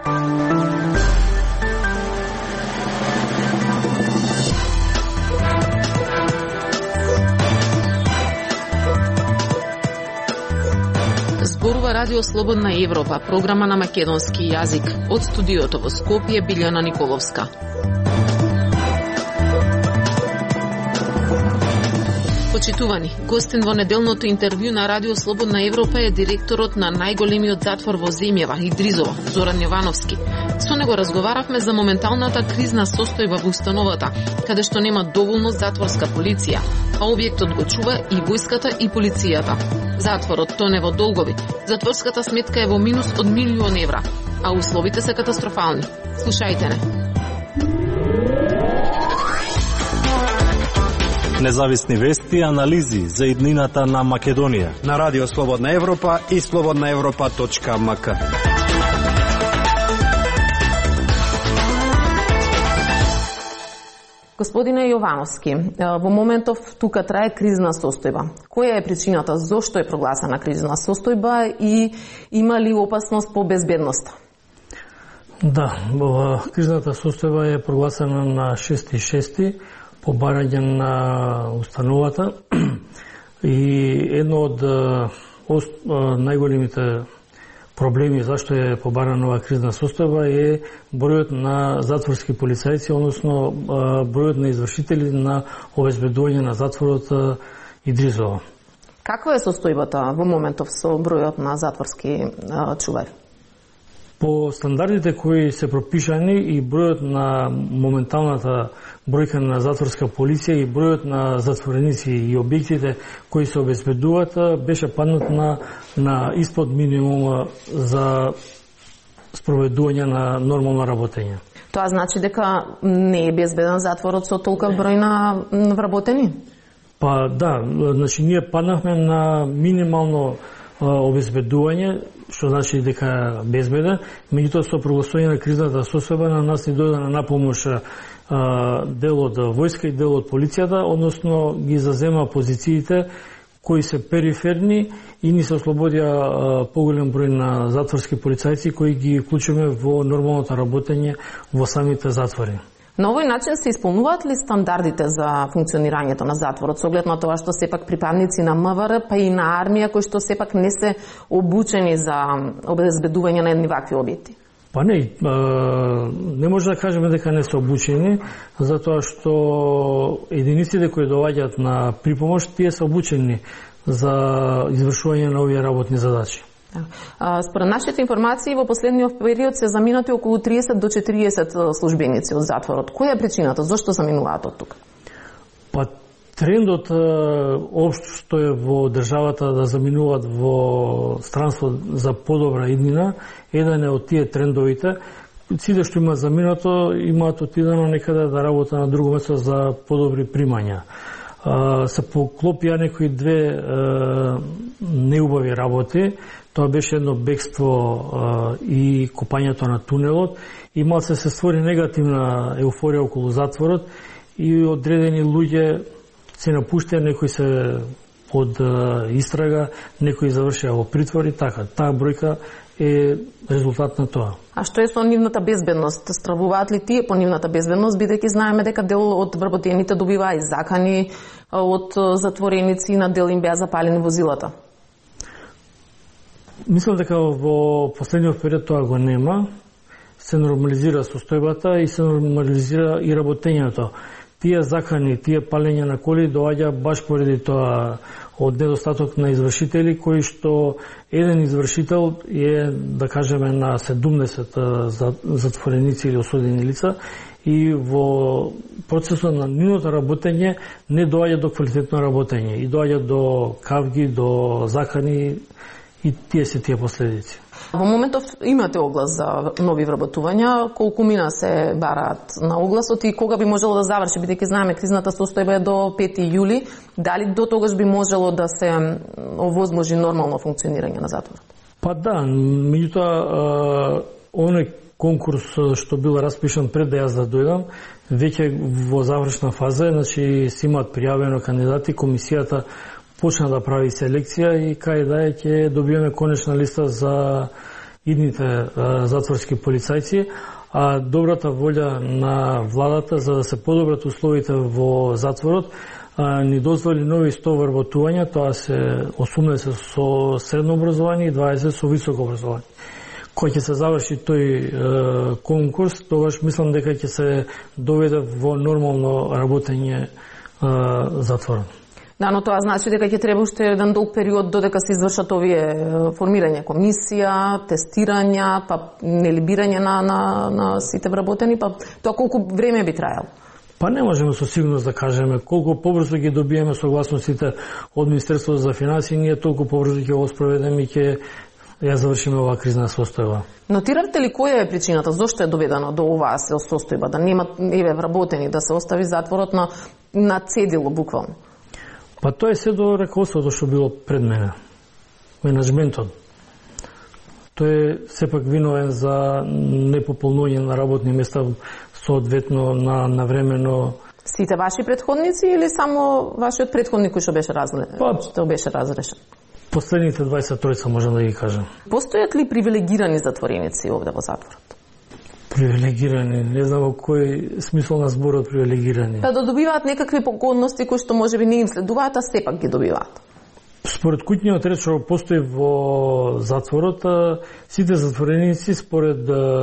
Зборува Радио Слободна Европа, програма на македонски јазик. Од студиото во Скопје, Билјана Николовска. Почитувани, гостин во неделното интервју на Радио Слободна Европа е директорот на најголемиот затвор во земјава, Идризово, Зоран Јовановски. Со него разговаравме за моменталната кризна состојба во установата, каде што нема доволно затворска полиција, а објектот го чува и војската и полицијата. Затворот тоне во долгови, затворската сметка е во минус од 1 000 000 евра, а условите се катастрофални. Слушајте не. Независни вести и анализи за иднината на Македонија на Радио Слободна Европа и slobodnaevropa.mk. Господине Јовановски, во моментов тука трае кризна состојба. Која е причината? Зошто е прогласена кризна состојба и има ли опасност по безбедноста? Да, кризната состојба е прогласена на 6.6. по барање на установата и едно од најголемите проблеми зашто е побарана оваа кризна состојба е бројот на затворски полицајци, односно бројот на извршители на обезбедување на затворот Идризово. Каква е состојбата во моментов со бројот на затворски чувари? По стандардите кои се пропишани и бројот на моменталната бројка на затворска полиција и бројот на затвореници и објектите кои се обезбедуваат беше паднат на испод минимум за спроведување на нормално работење. Тоа значи дека не е безбеден затворот со толков број на вработени? Па да, значи ние паднахме на минимално обезбедување, што значи дека безбеден, меѓутоа со прогласување на кризната состојба на нас ни дојде на напомош дел од војска и дел од полицијата, односно ги зазема позициите кои се периферни и ни се ослободија поголем број на затворски полицајци кои ги вклучиме во нормалното работење во самите затвори. На овој начин се исполнуваат ли стандардите за функционирањето на затворот, со оглед на тоа што сепак припадници на МВР, па и на армија, кои што сепак не се обучени за обезбедување на едни вакви објекти? Па не може да кажеме дека не се обучени, затоа што единиците кои доаѓаат на припомош, тие се обучени за извршување на овие работни задачи. Според нашите информации, во последниот период се заминати околу 30 до 40 службеници од затворот. Која е причината? Зошто заминуваат од тука? Па трендот општо што е во државата да заминуваат во странство за подобра иднина, еден е од тие трендовите. Сите што има заминато имаат отидено некаде да работа на друго место за подобри примања. Се поклопија некои две неубави работи. Тоа беше едно бегство и копањето на тунелот. И малце се створи негативна еуфорија околу затворот и одредени луѓе се напуштија, некои се под истрага, некои завршија во притвор и така. Таа бројка е резултат на тоа. А што е со нивната безбедност? Стравуваат ли тие по нивната безбедност, бидејќи знаеме дека дел од вработените добиваа и закани од затвореници, на дел им беа запалени возилата? Мислам дека во последниот период тоа го нема. Се нормализира состојбата и се нормализира и работењето. Тие закани, тие палење на коли доаѓа баш поради тоа од недостаток на извршители, кои што еден извршител е, да кажеме, на 70 затвореници или осудени лица и во процесот на нивното работење не доаѓа до квалитетно работење и доаѓа до кавги, до закани и тие се тие последици. Во моментов имате оглас за нови вработувања, колку мина се бараат на огласот и кога би можело да заврши, бидејќи знаеме кризната состојба е до 5 јули, дали до тогаш би можело да се овозможи нормално функционирање на затворот? Па да, меѓутоа оној конкурс што бил распишан пред да јас да дојдам, веќе во завршна фаза, значи се имаат пријавено кандидати, комисијата почна да прави селекција и кај да ќе добиеме конечна листа за идните затворски полицајци, а добрата волја на владата за да се подобрат условите во затворот ни дозволи нови 100 вработувања, тоа се 18 со средно образование и 20 со високо образование. Кој ќе се заврши тој конкурс, тогаш мислам дека ќе се доведе во нормално работење затворот. Да, но тоа значи дека ќе треба уште еден долг период додека се извршат овие формирање комисија, тестирања, па нели бирање на сите вработени, па тоа колку време би траело? Па не можеме со сигурност да кажеме колку побрзо ги добиеме согласностите од Министерството за финансии, ние толку побрзо ќе го спроведеме и ќе ја завршиме оваа кризна состојба. Нотиравте ли која е причината, зошто е доведено до оваа состојба, да нема вработени, да се остави затворот на цедило буквално? Па тоа е се до раководството што било пред мене, менеджментот. Тој е сепак виновен за непополнување на работни места, соодветно на времено. Сите ваши претходници или само вашиот претходник кој што беше разрешен? Последните 23 можам да ги кажам. Постојат ли привилегирани затвореници овде во затворот? Привилегирани, не знам во кој смисол на зборот привилегирани. Да добиваат некакви погодности кои што можеби не им следуваат, а сепак ги добиваат. Според куќниот ред што постои во затворот, сите затвореници според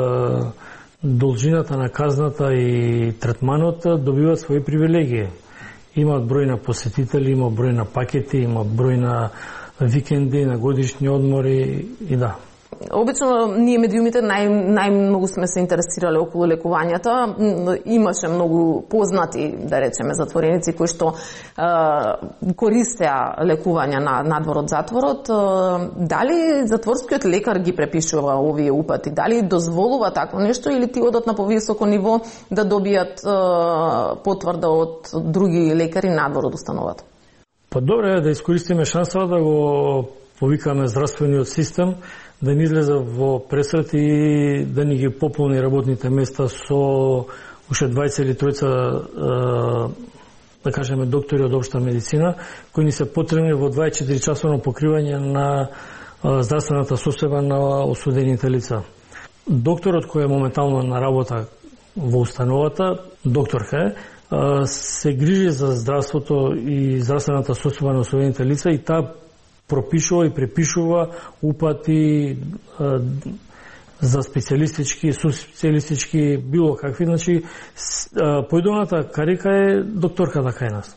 должината на казната и третманот добиваат своји привилегии. Имаат број на посетители, има број на пакети, има број на викенди, на годишни одмори и да. Обично ние медиумите најмногу сме се интересирале околу лекувањата. Имаше многу познати, да речеме, затвореници кои што користеа лекувања надвор од затворот. Дали затворскиот лекар ги препишува овие упати? Дали дозволува такво нешто или ти одат на повисоко ниво да добијат потврда од други лекари надвор од установата? Па добре е да искористиме шансава да го повикаме здравствениот систем да ни излезе во пресрет и да ни ги пополни работните места со уште 20 или 30 да кажеме доктори од општа медицина кои ни се потребни во 24 часовно покривање на здравствената состојба на осудените лица. Докторот кој е моментално на работа во установата, докторка е, се грижи за здравството и здравствената состојба на осудените лица и таа пропишува и препишува упати за специјалистички, суспецијалистички, било какви. Значи, појдовната карика е докторката кај нас.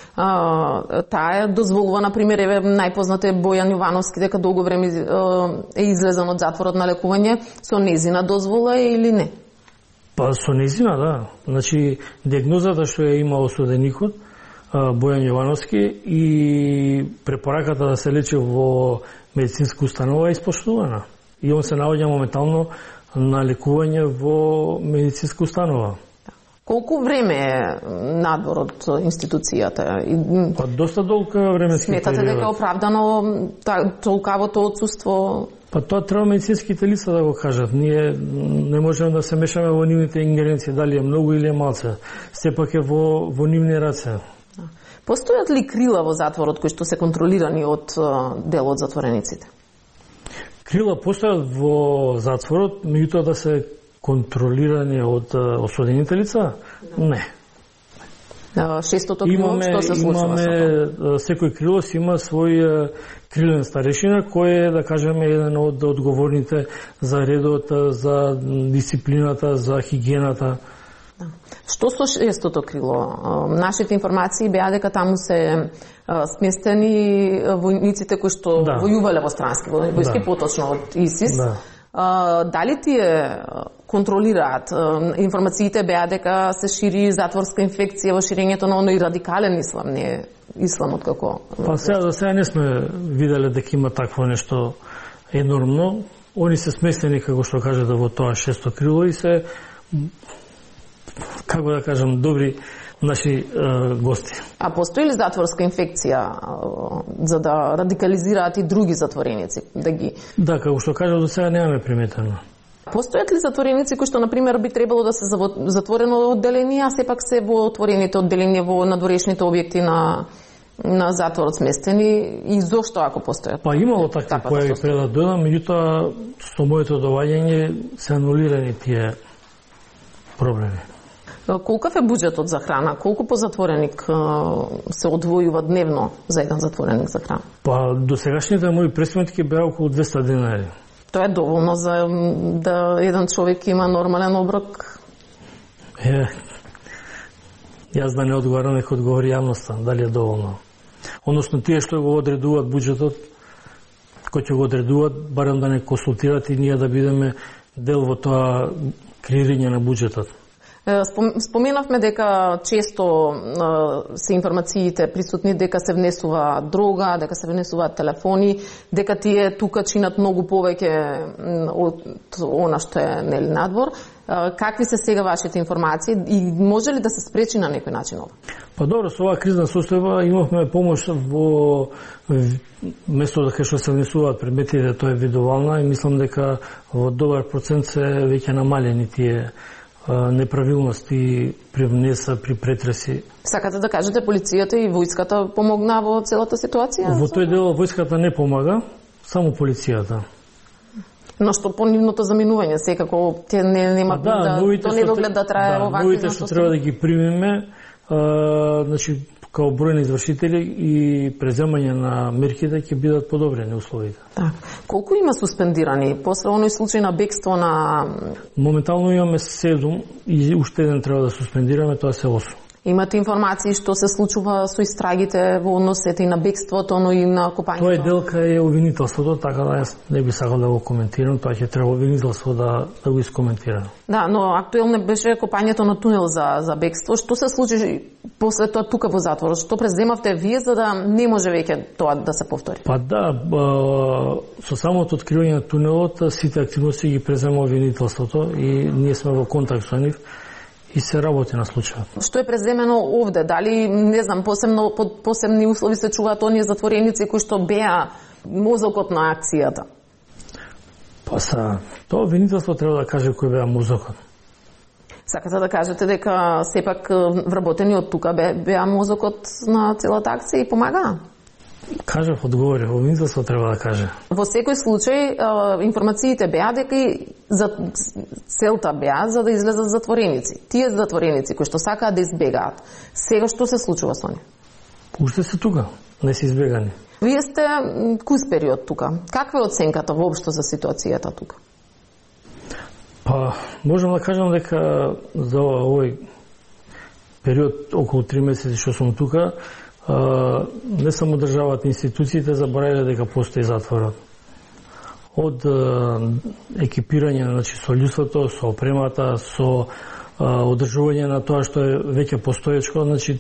Таа е дозволува, например, најпознат е Бојан Јовановски, дека долго време е излезен од затворот на лекување, со незина дозвола или не? Па со незина, да. Значи, диагнозата што ја има осуденикот, Бојан Јовановски, и препораката да се лечи во медицинска установа е испоштувана. И он се наоѓа моментално на лекување во медицинска установа. Колку време е надвор од институцијата? Па доста долг временски период. Сметате дека е оправдано толкавото отсуство? Па тоа треба медицинските лица да го кажат. Ние не можеме да се мешаме во нивните ингеренции, дали е многу или е малце. Сепак е во нивни раце. Постојат ли крила во затворот кои што се контролирани од дел од затворениците? Крила постојат во затворот, меѓутоа да се контролирани од осудените лица? Не. Шестото крило, што се случува со тоа? Секој крило си има свој крилен старешина, кој е, да кажеме, еден од одговорните за редот, за дисциплината, за хигиената. Што со шестото крило? Нашите информации беа дека таму се сместени војниците кои што војувале во странски војски, поточно од ИСИС. Дали тие контролираат? Информациите беа дека се шири затворска инфекција во ширењето на оној радикален ислам, не исламот како... Па за сега не сме виделе дека има такво нешто енормно. Они се сместени, како што кажете, во тоа шесто крило и се, како да кажам, добри наши гости. А постои ли затворска инфекција за да радикализираат и други затвореници? Да, како што кажа, до сега немаме приметено. Постојат ли затвореници кои што, например, би требало да се затворено одделение, а сепак се во отворените одделенија во надворешните објекти на на затворот сместени и зошто ако постојат? Па имало такви појави пред да дојдам, меѓутоа со моето доаѓање се анулирани тие проблеми. Колкав е буџетот за храна? Колку по затвореник се одвојува дневно за еден затвореник за храна? Па до сегашните мои пресметки беа околу 200 денари. Тоа е доволно за да еден човек има нормален оброк? Јас да не одговарам, нека одговори јавноста, дали е доволно. Односно тие што го одредуваат буџетот, кои ќе го одредуваат, барем да не консултират и ние да бидеме дел во тоа креирање на буџетот. Споменавме дека често се информациите присутни дека се внесува дрога, дека се внесуваат телефони, дека тие тука чинат многу повеќе од она што е нели надвор. Какви се сега вашите информации и може ли да се спречи на некој начин ова? Па добро, со оваа кризна состојба имавме помош во место дека што се внесуваат предметите, тоа е видовална и мислам дека во добар процент се веќе намалени тие неправилности при внеса, при претреси. Сакате да кажете полицијата и војската помогна во целата ситуација? Во тој дел војската не помага, само полицијата. Но што по нивното заминување секако те нема до недоглед да трае овакви. Новите што треба да ги примеме, значи као број на извршители и преземање на мерките ќе бидат подобрени условите. Так. Колку има суспендирани? После оној случај на бегство на... Моментално имаме 7 и уште еден треба да суспендираме, тоа се 8. Имате информации што се случува со истрагите во односите и на бегството, но и на копањето? Тоа е делка е обвинителството, така да јас не би сакал да го коментирам, тоа ќе треба обвинителство да го искоментира. Да, но актуелно беше копањето на тунел за бегство. Што се случи после тоа тука во затворот? Што преземавте вие за да не може веќе тоа да се повтори? Па да, со самото откривање на тунелот сите активности ги презема обвинителството и ние сме во контакт со нив и се работи на случајот. Што е преземено овде? Дали, не знам, под посебни услови се чуваат оние затвореници кои што беа мозокот на акцијата? Па тоа обвинителство треба да каже кој беа мозокот. Сакате да кажете дека сепак вработени од тука беа мозокот на целата акција и помагаа? Кажав, одговори, обвинителство треба да каже. Во секој случај информациите беа дека и за целта беа за да излезат затвореници. Тие затвореници кои што сакаат да избегаат. Сега што се случува со нив? Уште се тука, не се избегани. Вие сте куз период тука. Каква е оценката воопшто за ситуацијата тука? Па, можам да кажам дека за овој период околу 3 месеци што сум тука, не само државата, институциите заборавиле дека постои затворот. Од екипирање, значи со луѓето, со опремата, со одржување на тоа што е веќе постоечко, значи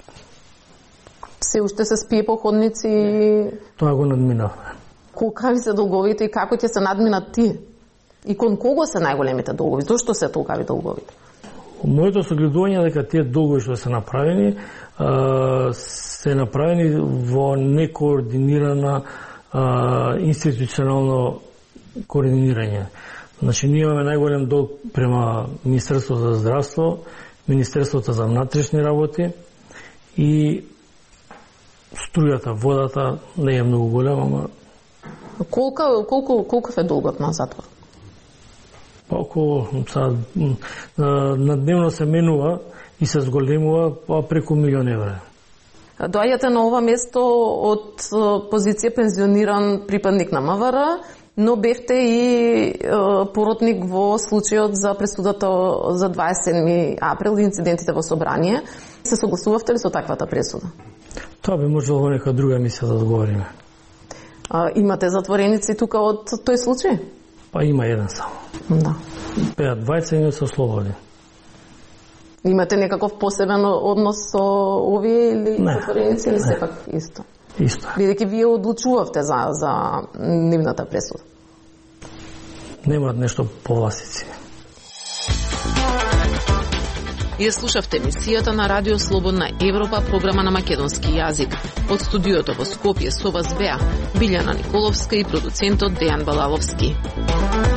се уште се спие по ходници. Тоа го надминавме. Колкави се долговите и како ќе се надминат тие? И кон кого се најголемите долгови? Зошто се толкави долговите? Моето согледување дека тие долгови што се направени се направени во некоординирана институционално координирање. Значи, ние имаме најголем долг према Министерството за здравство, Министерството за внатрешни работи и струјата, водата не е многу голема, ама... Колку е долгот на затвор? Па околу, на дневно се менува и се зголемува преку 1 милион евра. Доаѓате на ова место од позиција пензиониран припадник на МВР, но бевте и поротник во случајот за пресудата за 27 април и инцидентите во собрание. Се согласувавте ли со таквата пресуда? Тоа би можело во нека друга емисија да одговориме. Имате затвореници тука од тој случај? Па има еден само. Да. Беа двајца и не се слободни. Имате некаков посебен однос со овие или затвореници или сепак исто? Исто. Бидејќи вие одлучувавте за нивната пресуда. Немаат нешто повластици. Ја слушавте емисијата на Радио Слободна Европа, програма на македонски јазик. Од студиото во Скопје со вас беа Билјана Николовска и продуцентот Дејан Балаловски.